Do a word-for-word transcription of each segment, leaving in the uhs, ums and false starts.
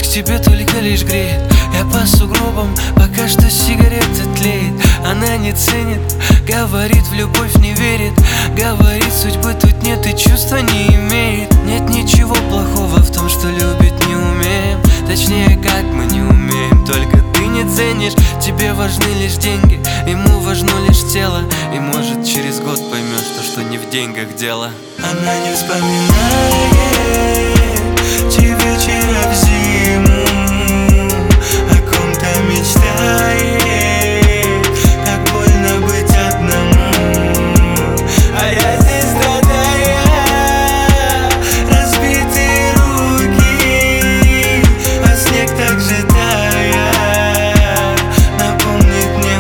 тебе только лишь греет. Я по сугробам, пока что сигарета тлеет. Она не ценит, говорит, в любовь не верит. Говорит, судьбы тут нет и чувства не имеет. Нет ничего плохого в том, что любить не умеем. Точнее, как мы не умеем, только ты не ценишь. Тебе важны лишь деньги, ему важно лишь тело. И может через год поймешь, что, что не в деньгах дело. Она не вспоминает те вечера в зиму, о ком-то мечтает, как больно быть одному. А я здесь страдая, разбитые руки, а снег так же тая, напомнит мне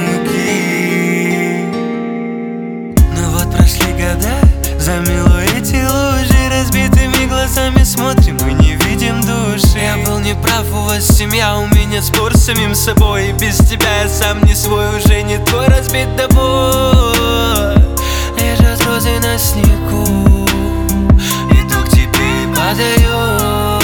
муки. Ну вот прошли года, замело эти лужи, разбитыми глазами смотрим, мы не видим души. Я был неправ, у вас семья, у меня спор с самим собой. И без тебя я сам не свой, уже не твой, разбит тобой. Лежат розы на снегу, иду к тебе и падаю.